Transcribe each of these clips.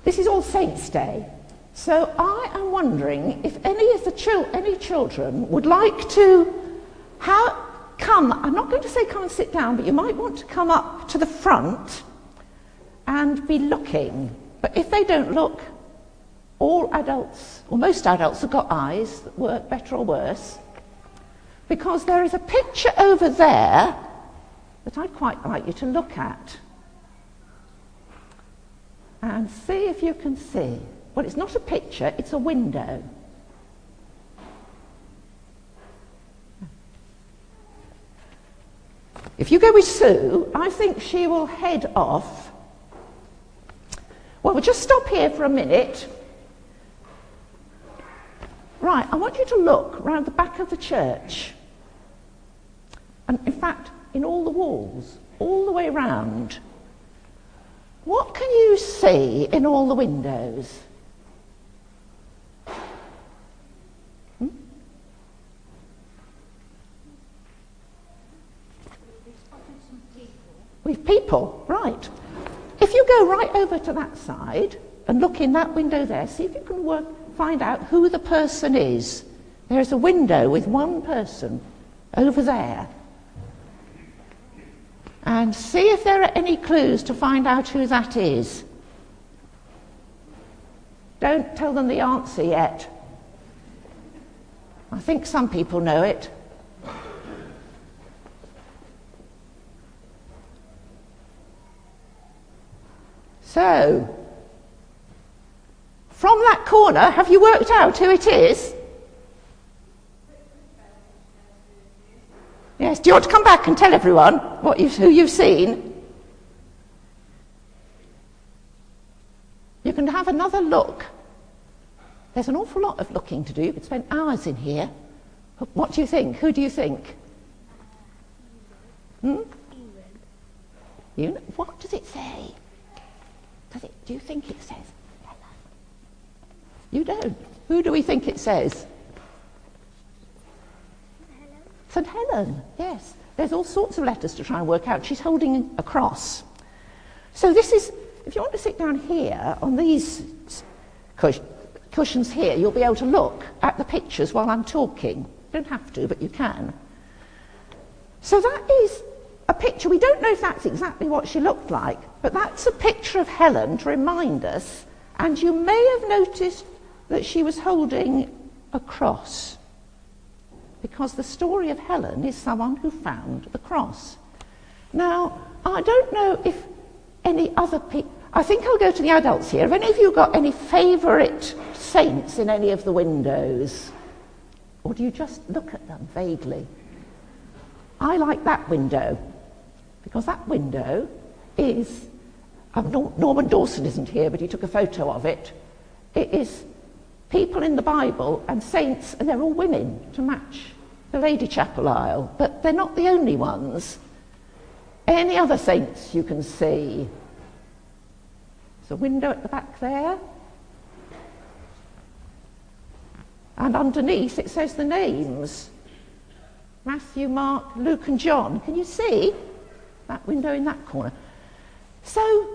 this is All Saints' Day. So I am wondering if any children would like to come. I'm not going to say come and sit down, but you might want to come up to the front and be looking. But if they don't look, all adults, or most adults, have got eyes that work better or worse, because there is a picture over there that I'd quite like you to look at and see if you can see. Well, it's not a picture, it's a window. If you go with Sue, I think she will head off. Well, we'll just stop here for a minute. Right, I want you to look round the back of the church. And in fact, in all the walls, all the way round. What can you see in all the windows? We've people, right. If you go right over to that side and look in that window there, see if you can find out who the person is. There's a window with one person over there. And see if there are any clues to find out who that is. Don't tell them the answer yet. I think some people know it. So, from that corner, have you worked out who it is? Yes, do you want to come back and tell everyone who you've seen? You can have another look. There's an awful lot of looking to do. You could spend hours in here. What do you think? Who do you think? What does it say? Do you think it says Helen? You don't. Who do we think it says? St. Helen, yes. There's all sorts of letters to try and work out. She's holding a cross. So this is, if you want to sit down here on these cushions here, you'll be able to look at the pictures while I'm talking. You don't have to, but you can. So that is a picture. We don't know if that's exactly what she looked like, but that's a picture of Helen to remind us. And you may have noticed that she was holding a cross, because the story of Helen is someone who found the cross. Now, I don't know if any other people... I think I'll go to the adults here. Have any of you got any favourite saints in any of the windows? Or do you just look at them vaguely? I like that window, because that window is... Norman Dawson isn't here, but he took a photo of it. It is people in the Bible and saints, and they're all women to match the Lady Chapel aisle, but they're not the only ones. Any other saints you can see? There's a window at the back there. And underneath it says the names. Matthew, Mark, Luke and John. Can you see that window in that corner? So,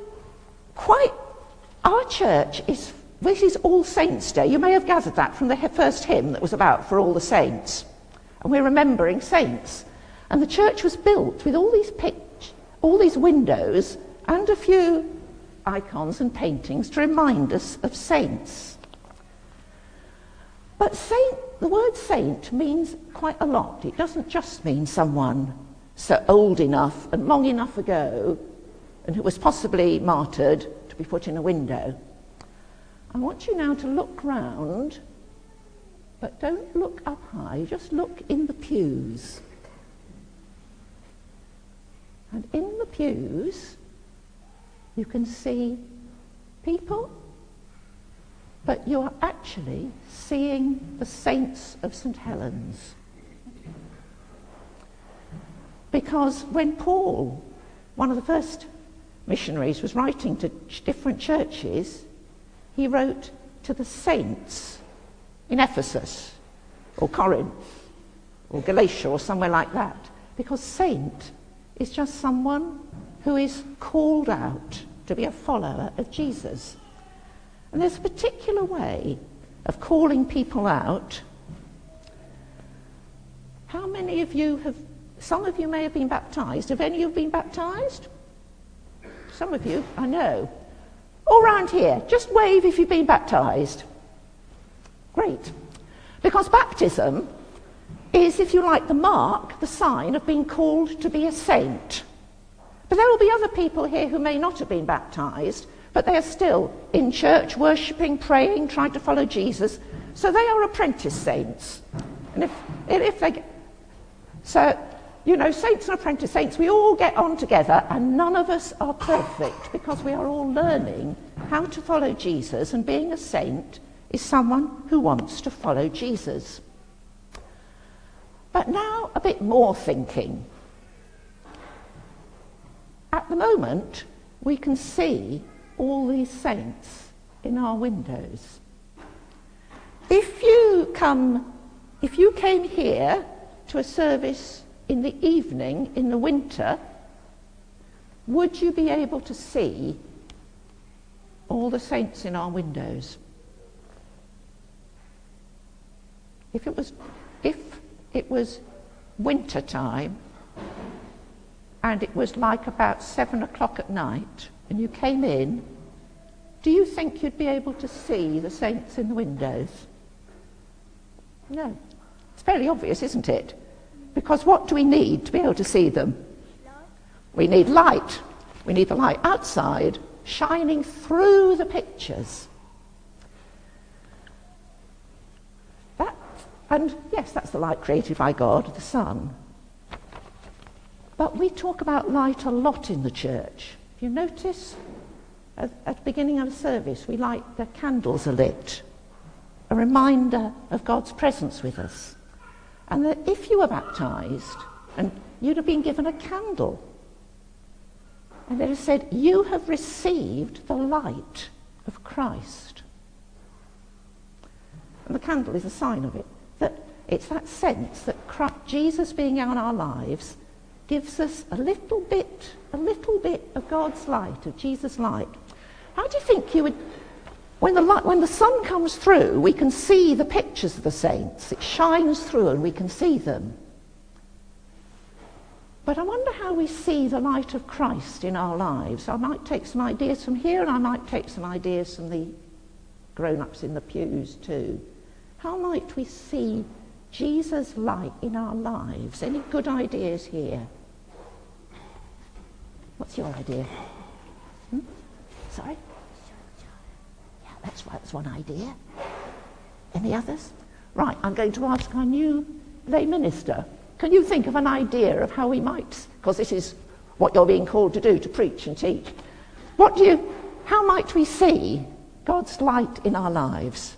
our church this is All Saints' Day. You may have gathered that from the first hymn that was about for all the saints. And we're remembering saints. And the church was built with all these windows and a few icons and paintings to remind us of saints. But the word saint means quite a lot. It doesn't just mean someone so old enough and long enough ago and who was possibly martyred to be put in a window. I want you now to look round, but don't look up high, just look in the pews. And in the pews, you can see people, but you are actually seeing the saints of St. Helens. Because when Paul, one of the first missionaries, was writing to different churches, he wrote to the saints in Ephesus, or Corinth, or Galatia, or somewhere like that. Because saint is just someone who is called out to be a follower of Jesus. And there's a particular way of calling people out. How many of you have, some of you may have been baptised. Have any of you been baptised? Some of you, I know. All round here, just wave if you've been baptised. Great. Because baptism is, if you like, the mark, the sign of being called to be a saint. But there will be other people here who may not have been baptised, but they are still in church, worshipping, praying, trying to follow Jesus. So they are apprentice saints. And if they... So, you know, saints and apprentice saints, we all get on together, and none of us are perfect because we are all learning how to follow Jesus, and being a saint is someone who wants to follow Jesus. But now a bit more thinking. At the moment, we can see all these saints in our windows. If you came here to a service in the evening in the winter, would you be able to see all the saints in our windows? If it was winter time and it was like about 7 o'clock at night and you came in, do you think you'd be able to see the saints in the windows? No. It's fairly obvious, isn't it? Because what do we need to be able to see them? Light. We need light. We need the light outside shining through the pictures. And yes, that's the light created by God, the sun. But we talk about light a lot in the church. If you notice, at the beginning of a service, we light the candles are lit, a reminder of God's presence with us. And that if you were baptised, and you'd have been given a candle, and it has said, you have received the light of Christ. And the candle is a sign of it. That it's that sense that Jesus being in our lives gives us a little bit of God's light, of Jesus' light. How do you think you would, when the sun comes through, we can see the pictures of the saints. It shines through and we can see them. But I wonder how we see the light of Christ in our lives. I might take some ideas from here, and I might take some ideas from the grown-ups in the pews too. How might we see Jesus' light in our lives? Any good ideas here? What's your idea? Sorry? Yeah, that's right, that's one idea. Any others? Right, I'm going to ask our new lay minister. Can you think of an idea of how we might, because this is what you're being called to do, to preach and teach. How might we see God's light in our lives?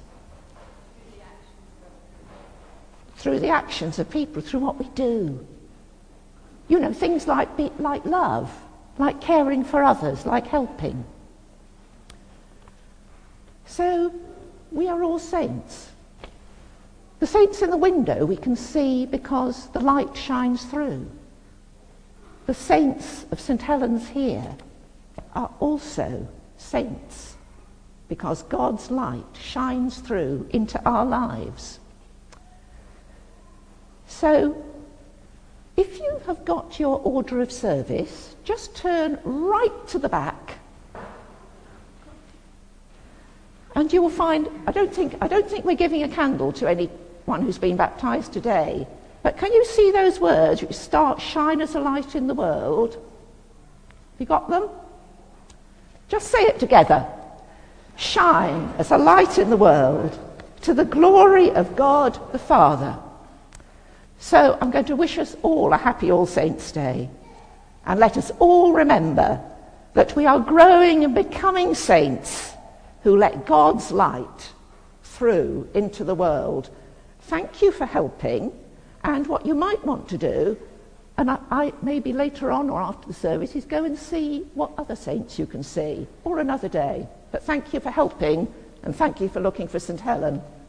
Through the actions of people, through what we do. You know, things like love, like caring for others, like helping. So, we are all saints. The saints in the window we can see because the light shines through. The saints of St. Helens here are also saints because God's light shines through into our lives. So, if you have got your order of service, just turn right to the back, and you will find, I don't think we're giving a candle to anyone who's been baptised today, but can you see those words which start, shine as a light in the world? Have you got them? Just say it together. Shine as a light in the world to the glory of God the Father. So I'm going to wish us all a happy All Saints' Day, and let us all remember that we are growing and becoming saints who let God's light through into the world. Thank you for helping, and what you might want to do, and I maybe later on or after the service, is go and see what other saints you can see, or another day. But thank you for helping, and thank you for looking for St. Helen.